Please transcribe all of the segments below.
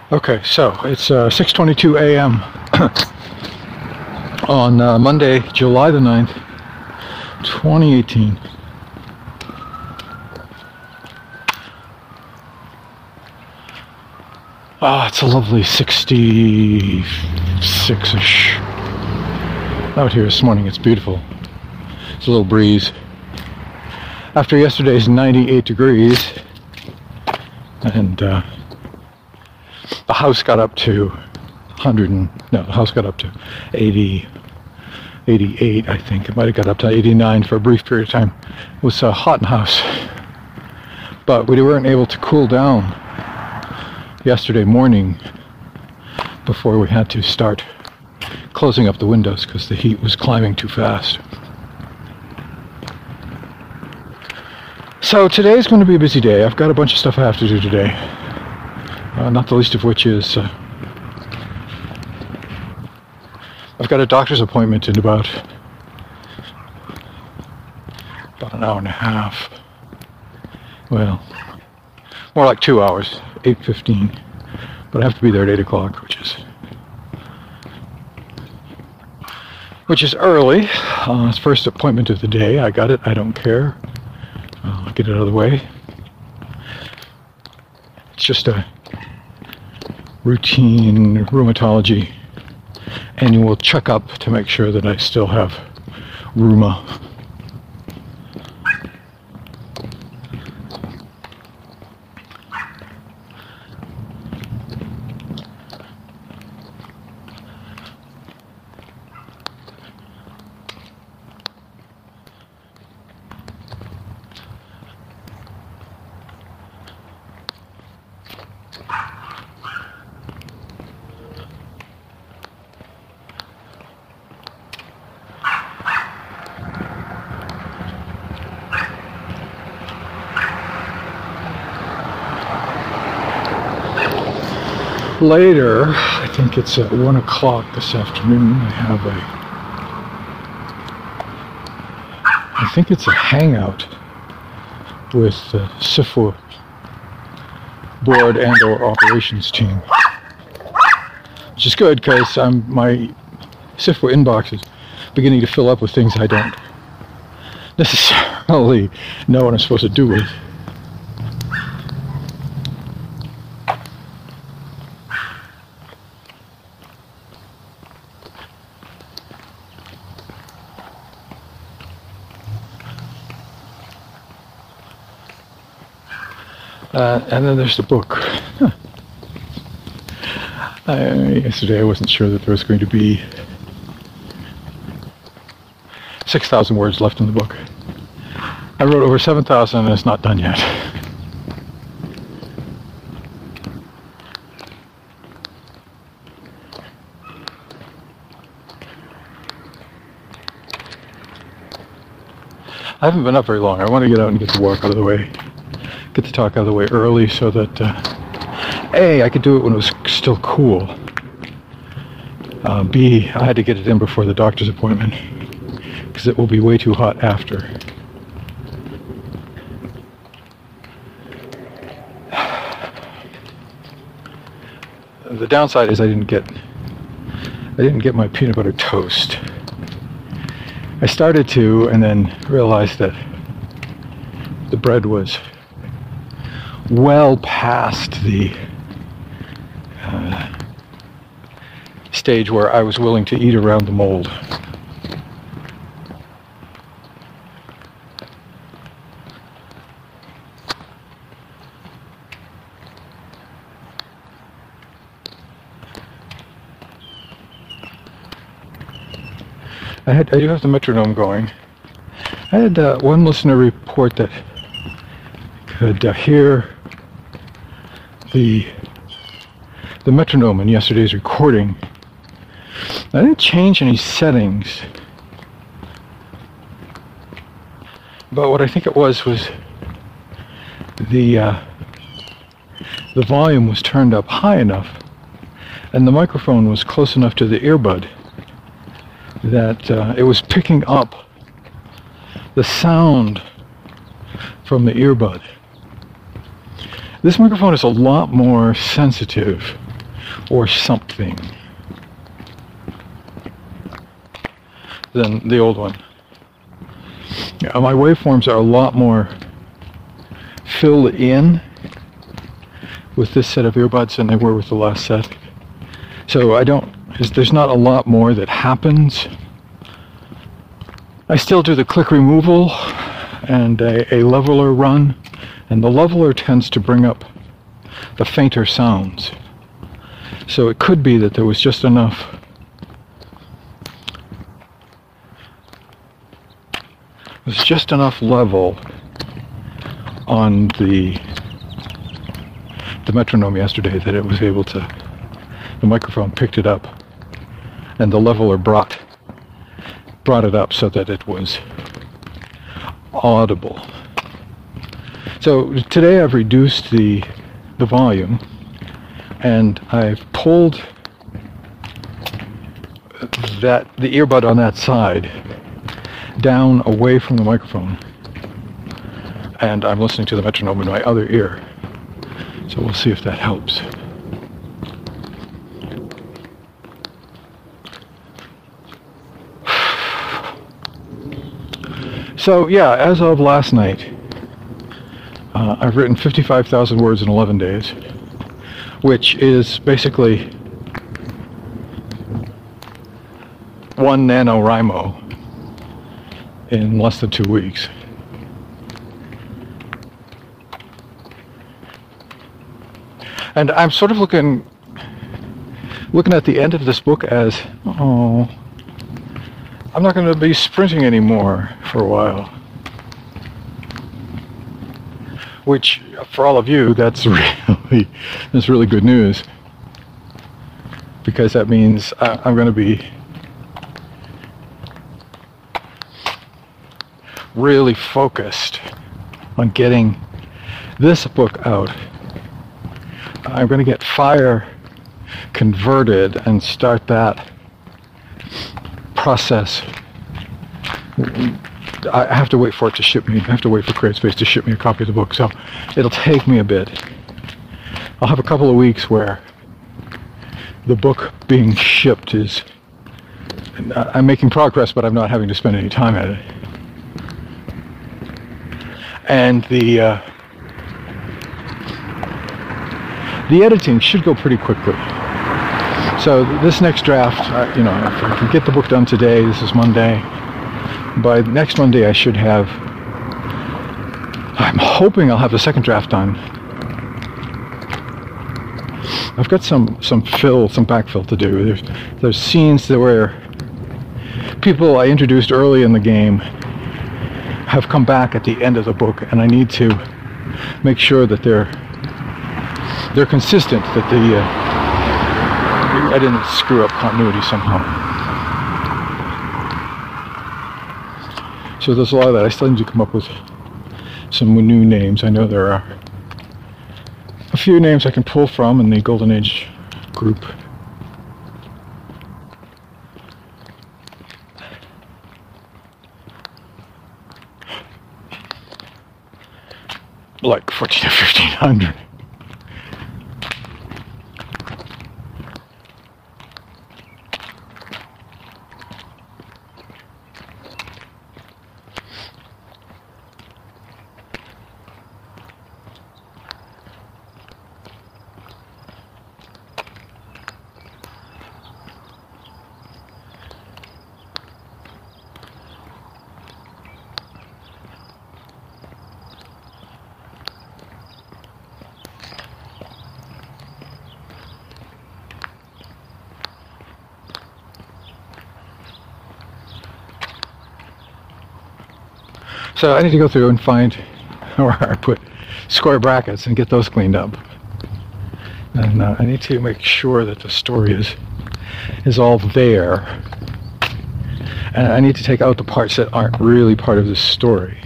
Okay, so it's 6:22 a.m. on Monday, July the 9th, 2018. It's a lovely 66-ish. Out here this morning, it's beautiful. It's a little breeze. After yesterday's 98 degrees, and the house got up to 80, 88, I think. It might have got up to 89 for a brief period of time. It was hot in the house. But we weren't able to cool down yesterday morning before we had to start closing up the windows because the heat was climbing too fast. So today's going to be a busy day. I've got a bunch of stuff I have to do today. Not the least of which is I've got a doctor's appointment in about an hour and a half. Well, more like 2 hours, 8:15. But I have to be there at 8 o'clock, which is early. It's first appointment of the day. I got it. I don't care. I'll get it out of the way. It's just a routine rheumatology annual checkup to make sure that I still have rheuma. Later, I think it's at 1 o'clock this afternoon, I think it's a hangout with the SIFWA board and or operations team. Which is good because my SIFWA inbox is beginning to fill up with things I don't necessarily know what I'm supposed to do with. And then there's the book. Yesterday I wasn't sure that there was going to be 6,000 words left in the book. I wrote over 7,000 and it's not done yet. I haven't been up very long. I want to get out and get the walk out of the way. Get the talk out of the way early so that A, I could do it when it was still cool. B, I had to get it in before the doctor's appointment because it will be way too hot after. The downside is I didn't get my peanut butter toast. I started to and then realized that the bread was well past the stage where I was willing to eat around the mold. I do have the metronome going. I had one listener report that could hear the metronome in yesterday's recording. I didn't change any settings, but what I think it was the volume was turned up high enough and the microphone was close enough to the earbud that it was picking up the sound from the earbud. This microphone is a lot more sensitive or something than the old one. Yeah, my waveforms are a lot more filled in with this set of earbuds than they were with the last set. So there's not a lot more that happens. I still do the click removal and a leveler run, and the leveler tends to bring up the fainter sounds. So it could be that there was just enough level on the metronome yesterday that it was able to, the microphone picked it up, and the leveler brought it up so that it was audible. So today I've reduced the volume, and I've pulled the earbud on that side down away from the microphone, and I'm listening to the metronome in my other ear. So we'll see if that helps. So yeah, as of last night, I've written 55,000 words in 11 days, which is basically 1 NaNoWriMo in less than 2 weeks. And I'm sort of looking at the end of this book as, oh, I'm not going to be sprinting anymore for a while. Which, for all of you, that's really good news, because that means I'm going to be really focused on getting this book out. I'm going to get Fire converted and start that process. I have to wait for it to ship me. I have to wait for CreateSpace to ship me a copy of the book, so it'll take me a bit. I'll have a couple of weeks where the book being shipped is... I'm making progress, but I'm not having to spend any time at it. And the editing should go pretty quickly. So this next draft, if I can get the book done today, this is Monday, by next Monday I should have, I'm hoping I'll have the second draft done. I've got some backfill to do. There's scenes where people I introduced early in the game have come back at the end of the book, and I need to make sure that they're consistent, that I didn't screw up continuity somehow. So there's a lot of that. I still need to come up with some new names. I know there are a few names I can pull from in the Golden Age group. Like 14 or 1500. So I need to go through and find where I put square brackets and get those cleaned up. And I need to make sure that the story is all there. And I need to take out the parts that aren't really part of the story.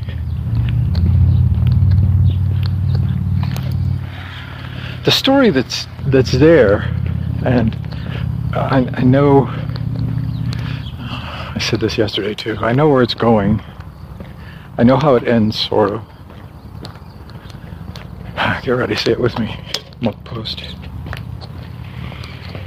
The story that's there, and I know, I said this yesterday too, I know where it's going. I know how it ends, sort of. Get ready, say it with me. Monk post.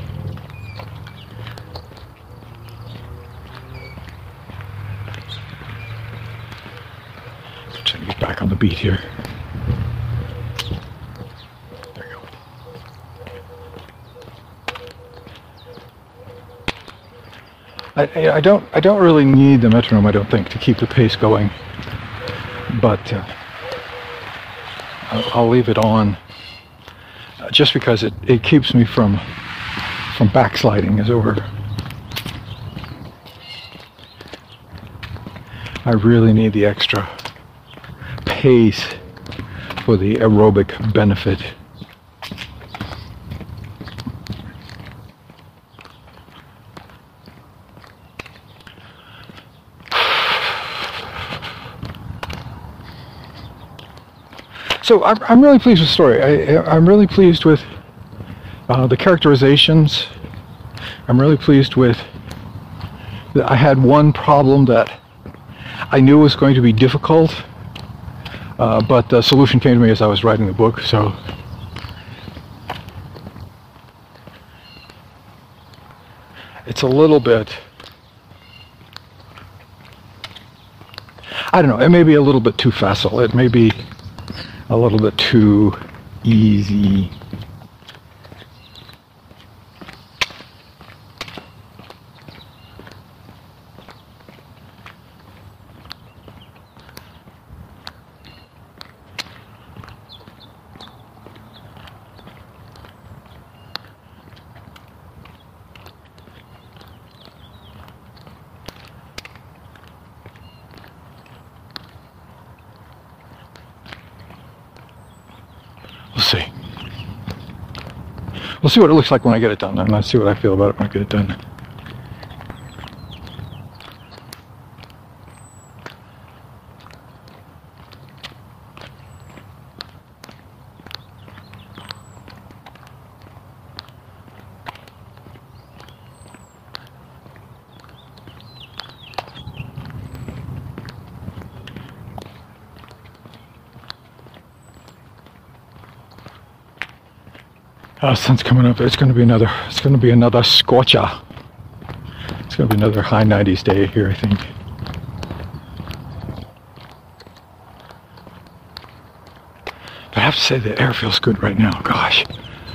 back on the beat here. There you go. I don't really need the metronome, I don't think, to keep the pace going, but I'll leave it on just because it keeps me from backsliding, as it were. I really need the extra pace for the aerobic benefit. So I'm really pleased with the story. I'm really pleased with the characterizations. I'm really pleased with that. I had one problem that I knew was going to be difficult, but the solution came to me as I was writing the book. So it's a little bit, I don't know, it may be a little bit too facile. It may be a little bit too easy. We'll see what it looks like when I get it done, and let's see what I feel about it when I get it done. Sun's coming up. It's going to be another scorcher. It's going to be another high 90s day here, I think. But I have to say the air feels good right now. Gosh.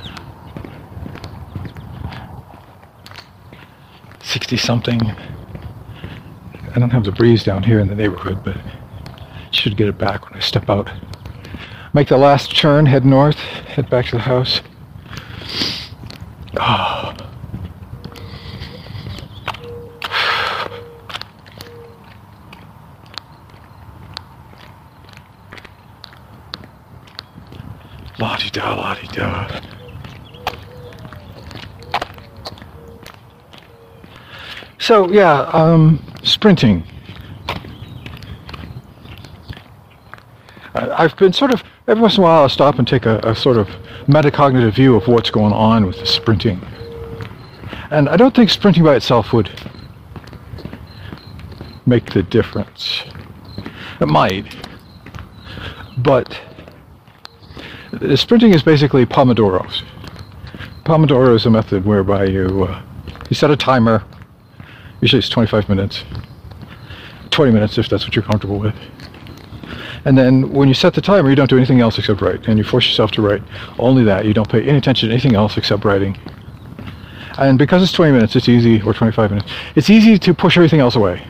60 something. I don't have the breeze down here in the neighborhood, but should get it back when I step out. Make the last turn, head north, head back to the house. Oh. La-di-da, la-di-da. So, yeah, sprinting. I've been sort of, every once in a while I'll stop and take a sort of metacognitive view of what's going on with the sprinting. And I don't think sprinting by itself would make the difference. It might. But the sprinting is basically Pomodoros. Pomodoro is a method whereby you set a timer. Usually it's 25 minutes. 20 minutes if that's what you're comfortable with. And then when you set the timer, you don't do anything else except write. And you force yourself to write only that. You don't pay any attention to anything else except writing. And because it's 20 minutes, it's easy, or 25 minutes, it's easy to push everything else away.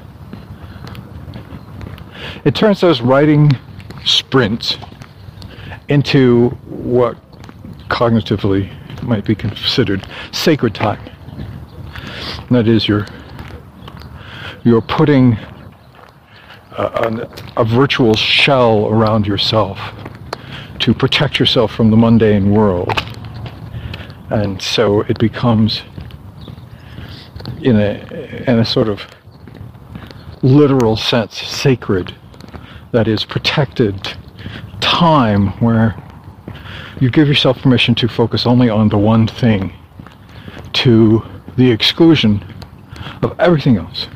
It turns those writing sprints into what cognitively might be considered sacred time. And that is you're putting a virtual shell around yourself to protect yourself from the mundane world. And so it becomes, in a sort of literal sense, sacred. That is protected time where you give yourself permission to focus only on the one thing to the exclusion of everything else.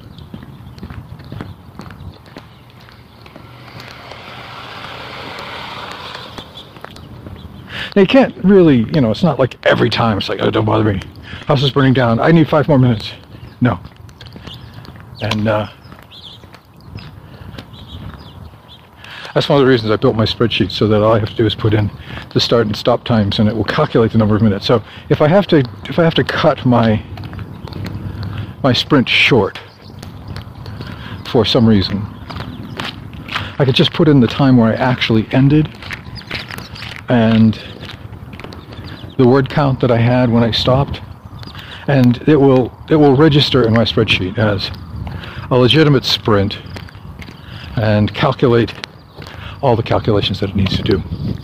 You can't really, it's not like every time it's like, oh, don't bother me. House is burning down. I need 5 more minutes. No. And I That's one of the reasons I built my spreadsheet, so that all I have to do is put in the start and stop times, and it will calculate the number of minutes. So if I have to cut my sprint short for some reason, I could just put in the time where I actually ended and the word count that I had when I stopped, and it will register in my spreadsheet as a legitimate sprint and calculate all the calculations that it needs to do.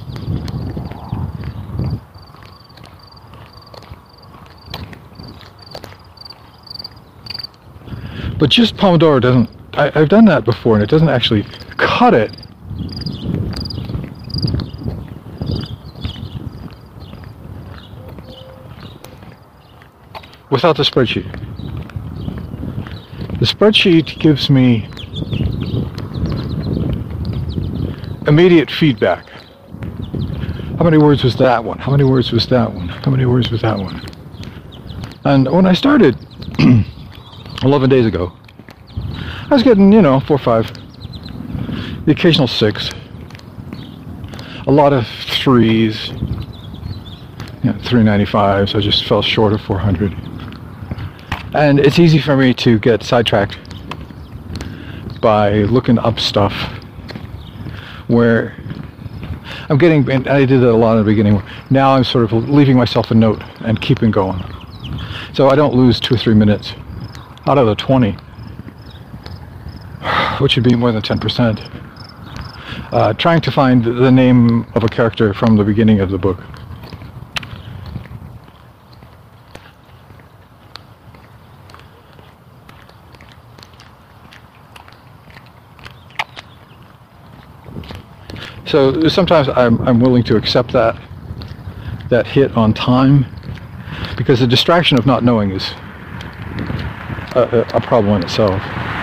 But just Pomodoro doesn't, I've done that before, and it doesn't actually cut it. Without the spreadsheet. The spreadsheet gives me immediate feedback. How many words was that one? How many words was that one? How many words was that one? And when I started 11 days ago, I was getting, 4 or 5, the occasional 6, a lot of 3s, 395, so I just fell short of 400. And it's easy for me to get sidetracked by looking up stuff where I'm getting, and I did that a lot in the beginning. Now I'm sort of leaving myself a note and keeping going, so I don't lose 2 or 3 minutes out of the 20, which would be more than 10%, trying to find the name of a character from the beginning of the book. So sometimes I'm willing to accept that hit on time, because the distraction of not knowing is a problem in itself.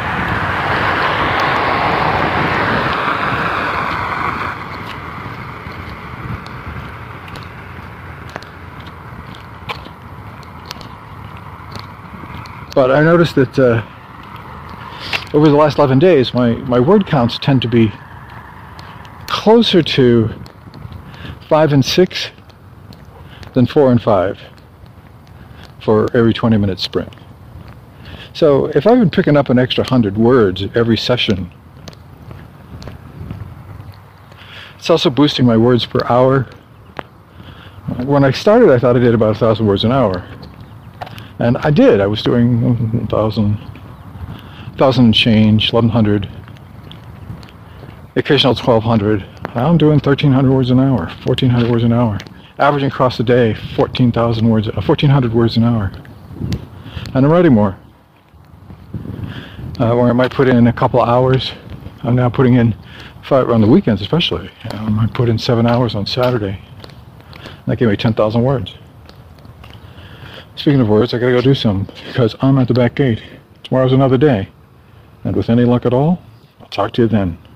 But I noticed that over the last 11 days, my word counts tend to be closer to 5 and 6 than 4 and 5 for every 20-minute sprint. So if I've been picking up an extra 100 words every session, it's also boosting my words per hour. When I started, I thought I did about 1,000 words an hour. And I did. I was doing 1,000 and change, 1,100. Occasional 1,200. I'm doing 1,300 words an hour, 1,400 words an hour, averaging across the day 1,400 words an hour. And I'm writing more. Where I might put in a couple of hours, I'm now putting in, on the weekends especially, I might put in 7 hours on Saturday. That gave me 10,000 words. Speaking of words, I gotta go do some, because I'm at the back gate. Tomorrow's another day, and with any luck at all, I'll talk to you then.